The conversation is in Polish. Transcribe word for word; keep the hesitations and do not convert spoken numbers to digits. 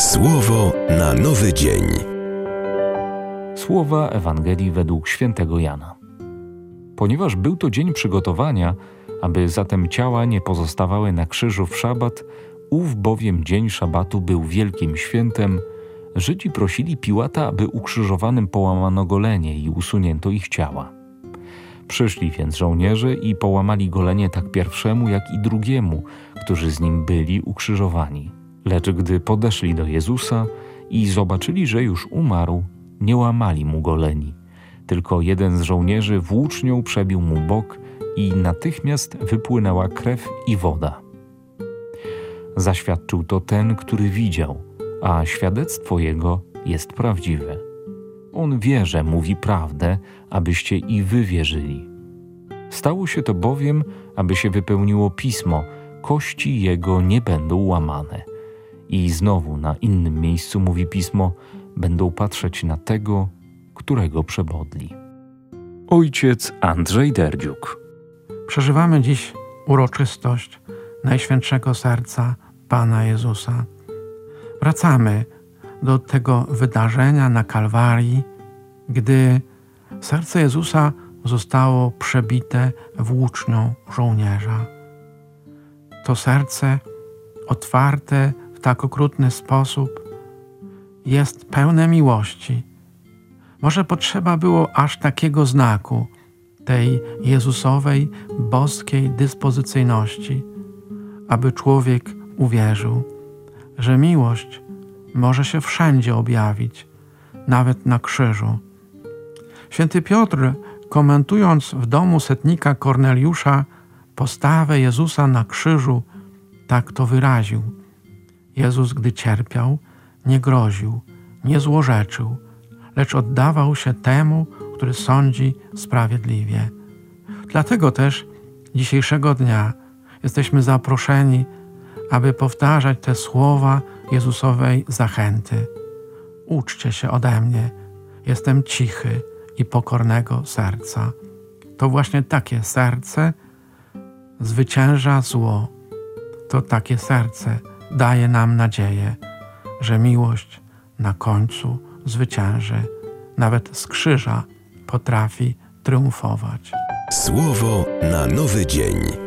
Słowo na nowy dzień. Słowa Ewangelii według świętego Jana. Ponieważ był to dzień przygotowania, aby zatem ciała nie pozostawały na krzyżu w szabat, ów bowiem dzień szabatu był wielkim świętem, Żydzi prosili Piłata, aby ukrzyżowanym połamano golenie i usunięto ich ciała. Przyszli więc żołnierze i połamali golenie tak pierwszemu, jak i drugiemu, którzy z nim byli ukrzyżowani. Lecz gdy podeszli do Jezusa i zobaczyli, że już umarł, nie łamali mu goleni. Tylko jeden z żołnierzy włócznią przebił mu bok i natychmiast wypłynęła krew i woda. Zaświadczył to ten, który widział, a świadectwo jego jest prawdziwe. On wie, że mówi prawdę, abyście i wy wierzyli. Stało się to bowiem, aby się wypełniło pismo, kości jego nie będą łamane. I znowu na innym miejscu mówi pismo, będą patrzeć na tego, którego przebodli. Ojciec Andrzej Derdziuk. Przeżywamy dziś uroczystość Najświętszego Serca Pana Jezusa. Wracamy do tego wydarzenia na Kalwarii, gdy serce Jezusa zostało przebite włócznią żołnierza. To serce otwarte w tak okrutny sposób jest pełne miłości. Może potrzeba było aż takiego znaku, tej Jezusowej, boskiej dyspozycyjności, aby człowiek uwierzył, że miłość może się wszędzie objawić, nawet na krzyżu. Święty Piotr, komentując w domu setnika Korneliusza postawę Jezusa na krzyżu, tak to wyraził. Jezus, gdy cierpiał, nie groził, nie złorzeczył, lecz oddawał się temu, który sądzi sprawiedliwie. Dlatego też dzisiejszego dnia jesteśmy zaproszeni, aby powtarzać te słowa Jezusowej zachęty. Uczcie się ode mnie, jestem cichy i pokornego serca. To właśnie takie serce zwycięża zło. To takie serce daje nam nadzieję, że miłość na końcu zwycięży. Nawet z krzyża potrafi triumfować. Słowo na nowy dzień.